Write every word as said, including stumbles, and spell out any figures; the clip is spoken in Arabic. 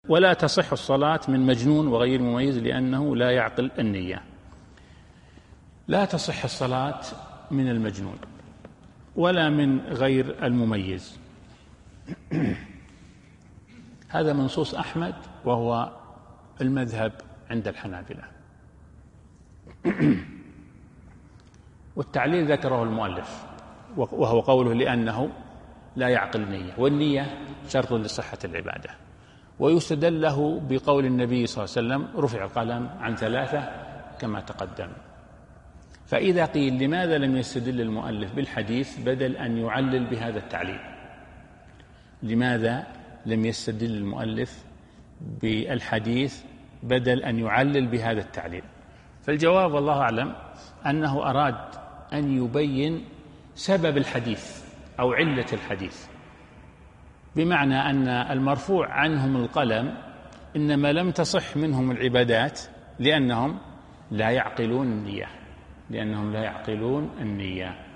ولا تصح الصلاة من مجنون وغير مميز لأنه لا يعقل النية. لا تصح الصلاة من المجنون ولا من غير المميز. هذا منصوص أحمد وهو المذهب عند الحنابلة. والتعليل ذكره المؤلف وهو قوله لأنه لا يعقل النية، والنية شرط لصحة العبادة. ويستدل له بقول النبي صلى الله عليه وسلم رفع القلم عن ثلاثة كما تقدم. فإذا قيل لماذا لم يستدل المؤلف بالحديث بدل أن يعلل بهذا التعليل؟ لماذا لم يستدل المؤلف بالحديث بدل أن يعلل بهذا التعليل؟ فالجواب والله أعلم أنه أراد أن يبين سبب الحديث أو علة الحديث، بمعنى أن المرفوع عنهم القلم إنما لم تصح منهم العبادات لأنهم لا يعقلون النية، لأنهم لا يعقلون النية.